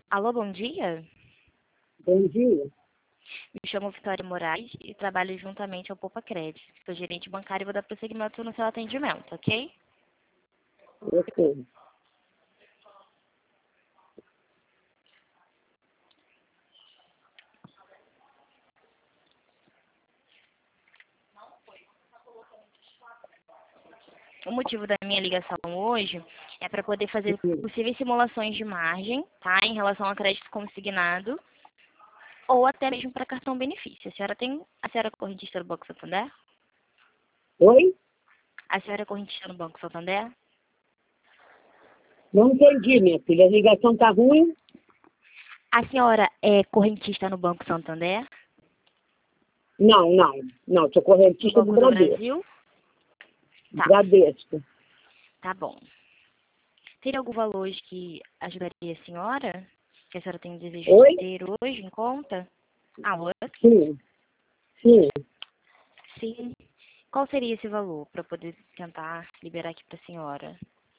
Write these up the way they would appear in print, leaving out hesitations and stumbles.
Alô, bom dia. Bom dia. Me chamo Vitória Moraes e trabalho juntamente ao Poupa Crédito. Sou gerente bancário e vou dar prosseguimento no seu atendimento, ok? Ok. O motivo da minha ligação hoje é para poder fazer possíveis simulações de margem, tá? Em relação a crédito consignado ou até mesmo para cartão benefício. A senhora é correntista do Banco Santander? Oi? A senhora é correntista no Banco Santander? Não entendi, minha filha. A ligação tá ruim? A senhora é correntista no Banco Santander? Não, não. Não, sou No correntista do Banco do Bradesco. Brasil? Tá, Bradesco. tá bom. Teria algum valor hoje que ajudaria a senhora? Que a senhora tem desejo Oi? de ter hoje em conta? Alô? Sim. Sim. Sim. Qual seria esse valor para poder tentar liberar aqui para a senhora?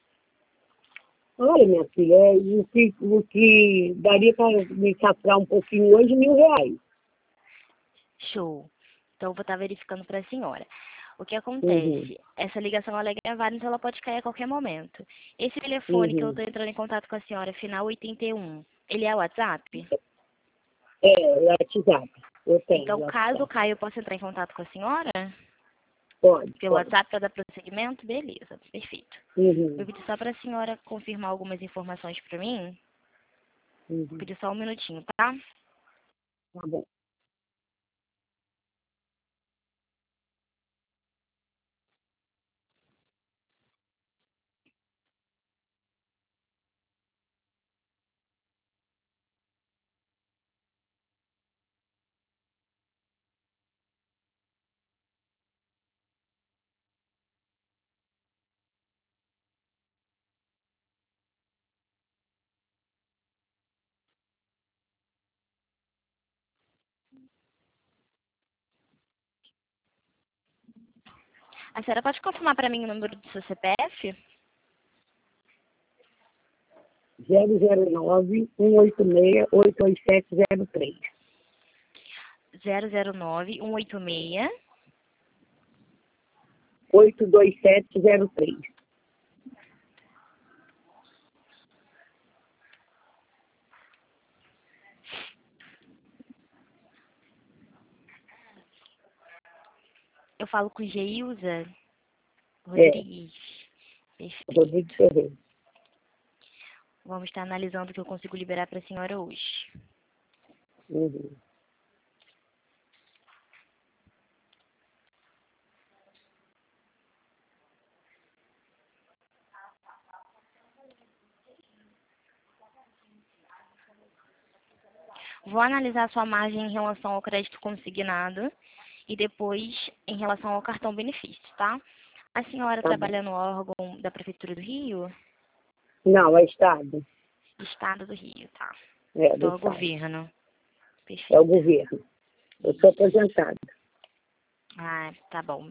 Olha, minha filha, o que daria para me safrar um pouquinho hoje, R$ 1.000. Show. Então, eu vou estar verificando para a senhora. O que Uhum. acontece? Essa ligação ela é gravada, então ela pode cair a qualquer momento. Esse telefone que eu Uhum. estou entrando em contato com a senhora, final 81, ele é o WhatsApp? É WhatsApp. Eu tenho Então, caso WhatsApp. caia, eu posso entrar em contato com a senhora? Pode, Pelo pode. WhatsApp para dar prosseguimento? Beleza, perfeito. Uhum. Eu pedi só para a senhora confirmar algumas informações para mim. Vou Uhum. pedir só um minutinho, tá? Tá bom. A senhora pode confirmar para mim o número do seu CPF? 009-186-82703. 009186. 82703. Eu falo com Geilza É, Rodrigues. Rodrigo Perfeito. Ferreira. Vamos estar analisando o que eu consigo liberar para a senhora hoje. Uhum. Vou analisar a sua margem em relação ao crédito consignado e depois em relação ao cartão benefício, tá? A senhora Tá bom. trabalha no órgão da Prefeitura do Rio? Não, é Estado. Estado do Rio, tá. É, do Então, é o Estado. governo. É o Perfeito. governo. Eu sou Isso. aposentada. Ah, tá bom.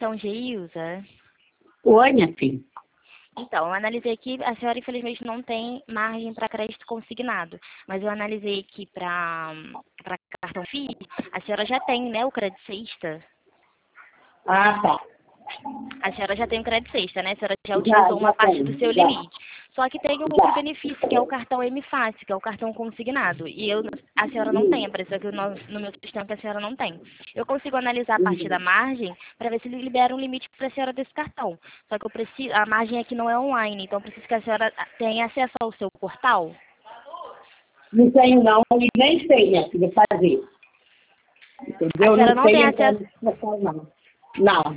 cartão GIUSA? Oi, minha filha. Então, eu analisei aqui, a senhora infelizmente não tem margem para crédito consignado, mas eu analisei aqui para cartão FII, a senhora já tem, né, o crédito sexta? Ah, tá. A senhora já tem o crédito sexta, né? A senhora já Já, utilizou já uma parte tenho, do seu já. limite. Só que tem um outro Já. benefício, que é o cartão M-Fácil, que é o cartão consignado. E a senhora não tem, apareceu aqui no meu sistema que a senhora não tem. Eu consigo analisar a partir da margem para ver se ele libera um limite para a senhora desse cartão. Só que eu preciso, a margem aqui não é online, então eu preciso que a senhora tenha acesso ao seu portal. Não tenho não, e nem sei, minha filha, fazer. A Entendeu? senhora Não não sei tem entrar acesso. nesse portal, não. Não.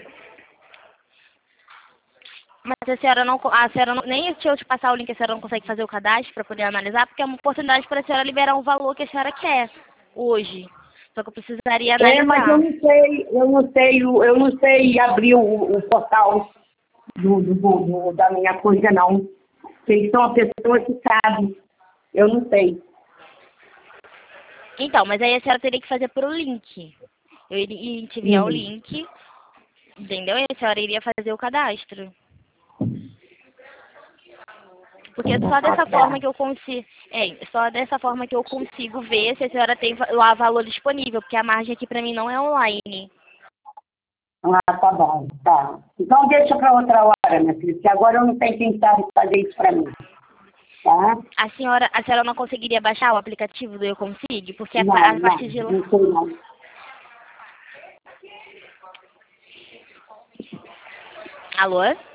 Mas a senhora não, nem se eu te passar o link, a senhora não consegue fazer o cadastro para poder analisar, porque é uma oportunidade para a senhora liberar um valor que a senhora quer hoje. Só que eu precisaria Mas eu analisar. não sei, eu não sei abrir o portal da minha coisa, não. Vocês são a pessoa que sabe. Eu não sei. Então, mas aí a senhora teria que fazer por o link. Eu iria te enviar o link, entendeu? E a senhora iria fazer o cadastro. Porque só dessa forma que eu consigo, só dessa forma que eu consigo ver se a senhora tem lá valor disponível, porque a margem aqui para mim não é online. Ah, tá bom, tá. Então deixa para outra hora, minha filha, porque agora eu não tenho quem sabe fazer isso para mim. Tá? A senhora não conseguiria baixar o aplicativo do Eu Consigo? Porque a Não, partir de lá. não sei não. Alô?